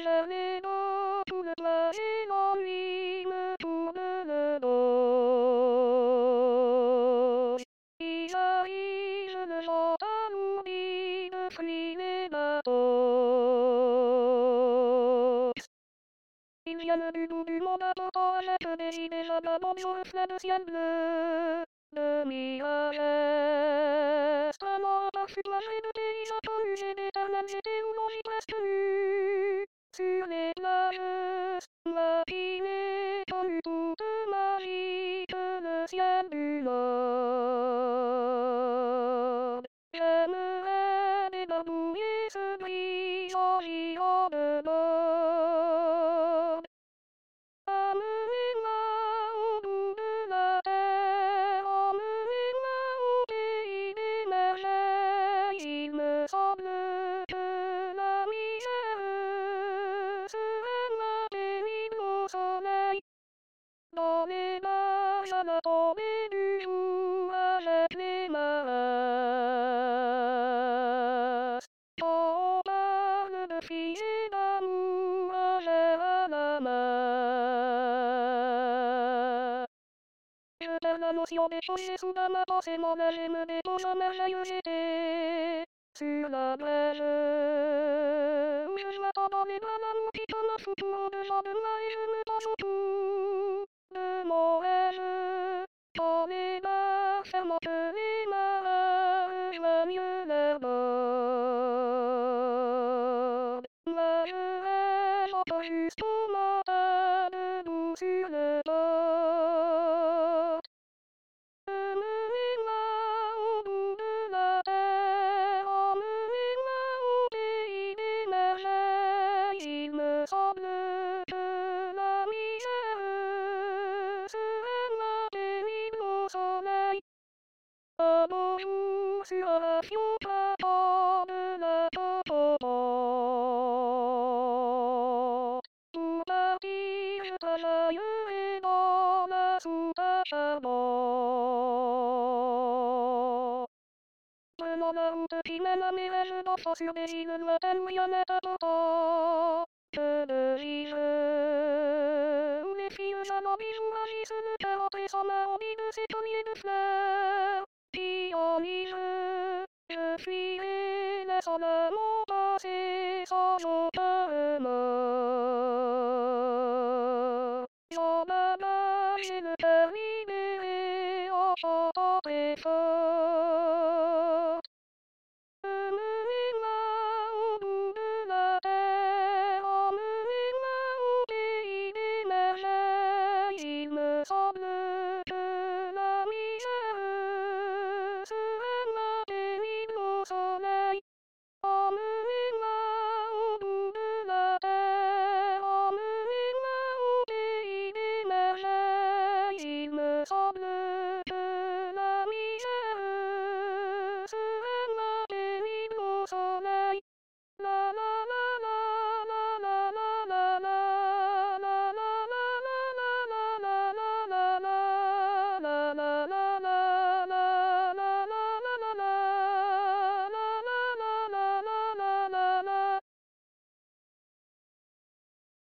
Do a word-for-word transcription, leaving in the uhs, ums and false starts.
gère les dos, tout le plat et l'ennui me tourne le dos. Il arrive le vent alourdi de fruits les bateaux. Ils viennent du bout du monde apportant avec des idées vagabondes au reflet de ciel bleu. De mirages, vraiment parfum et de paysages pollués d'éternels étés où l'on vit presque nu. Sur les plages, matinée, comme toute ma vie, que le ciel du Nord. J'aimerais débarbouiller ce brise en girant de bord. Amenez-moi au bout de la terre, emmenez-moi au pays des merveilles. Il me semble que la misère serait moins pénible au soleil. Dans les marges à la tombée du jour avec les marins. Quand on parle de filles et d'amour, un verre à la main. Je perds la notion des choses et soudain ma pensée m'en mêle et me dépose un merveilleux j'étais sur la brèche où je vois pendant les bras l'amour qui comme un fou tout au-devant de moi et je me pense autour de mon rêve quand les barres ferment que les marins rejoignent leur bord. Moi je rêve encore jusqu'au matin debout sur le bord. Emmenez-moi au bout de la terre, emmenez-moi au pays des merveilles. Il me semble que la misère serait moins pénible au soleil. Un beau jour sur un fion printemps de la Topopente. Pour partir, je travaillerai dans la soupe à charbon. Prenant la route qui mène à mes rêves d'enfants sur des îles lointaines où il y en a important. Que de rives où les filles en bijoux agissent le cœur entré sans main en de ces colliers de fleurs. Puis en hiver, je fuirai laissant de mon passé sans aucun remords. Dans ma main, j'ai le cœur libéré en chantant très fort.